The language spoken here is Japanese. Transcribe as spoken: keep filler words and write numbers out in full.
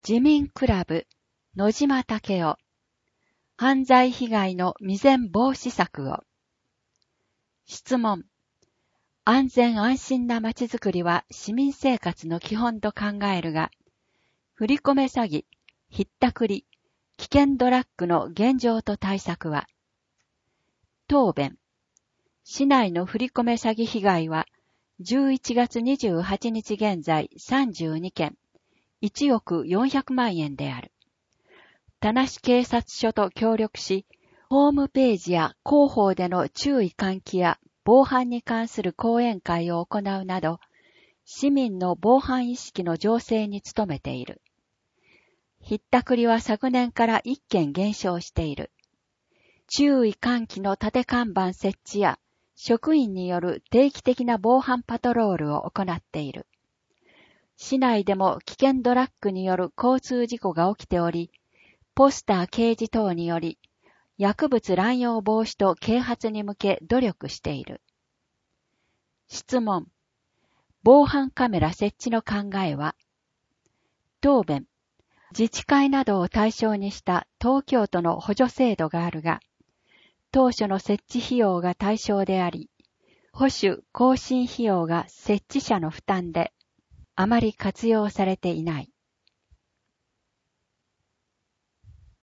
自民クラブ野島武雄、犯罪被害の未然防止策を。質問。安全安心なまちづくりは市民生活の基本と考えるが、振り込め詐欺、ひったくり、危険ドラッグの現状と対策は。答弁。市内の振り込め詐欺被害は、じゅういちがつにじゅうはちにち現在さんじゅうにけん、いちおくよんひゃくまんえんである。田無警察署と協力し、ホームページや広報での注意喚起や防犯に関する講演会を行うなど、市民の防犯意識の醸成に努めている。ひったくりは昨年からいっけん減少している。注意喚起の立て看板設置や職員による定期的な防犯パトロールを行っている。市内でも危険ドラッグによる交通事故が起きており、ポスター掲示等により、薬物乱用防止と啓発に向け努力している。質問。防犯カメラ設置の考えは。答弁。自治会などを対象にした東京都の補助制度があるが、当初の設置費用が対象であり、保守更新費用が設置者の負担で、あまり活用されていない。